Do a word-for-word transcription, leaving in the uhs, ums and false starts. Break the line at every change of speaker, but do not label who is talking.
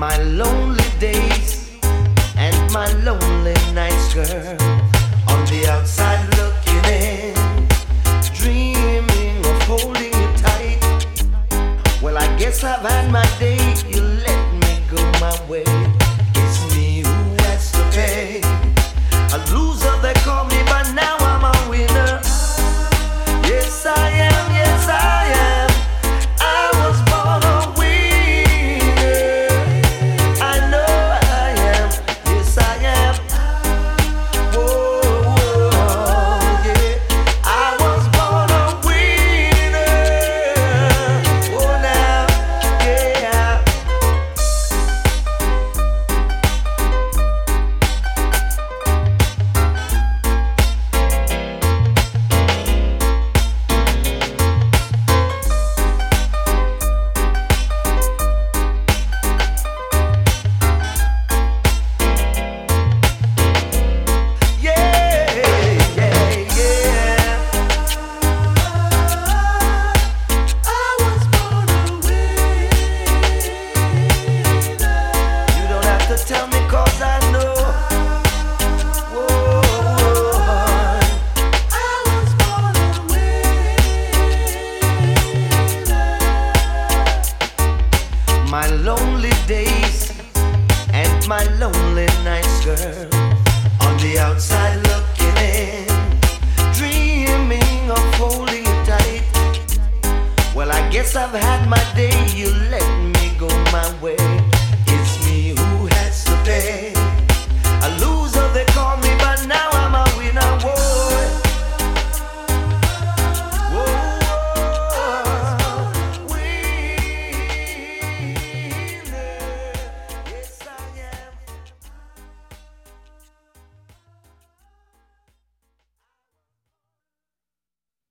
My lonely days and my lonely nights, girl. On the outside looking in, dreaming of holding you tight. Well, I guess I've had my day. You let me go my way. It's me who has to pay. A loser they call me, but now I'm a winner. Yes, I am. Yes, I am. I was born a winner. I know I am. Yes, I am. Whoa, whoa, yeah. I was born a winner. Oh, now, yeah. Tell me 'cause I know. Whoa, I was born a winner. My lonely days and my lonely nights, girl. On the outside looking in, dreaming of holding you tight. Well, I guess I've had my day. You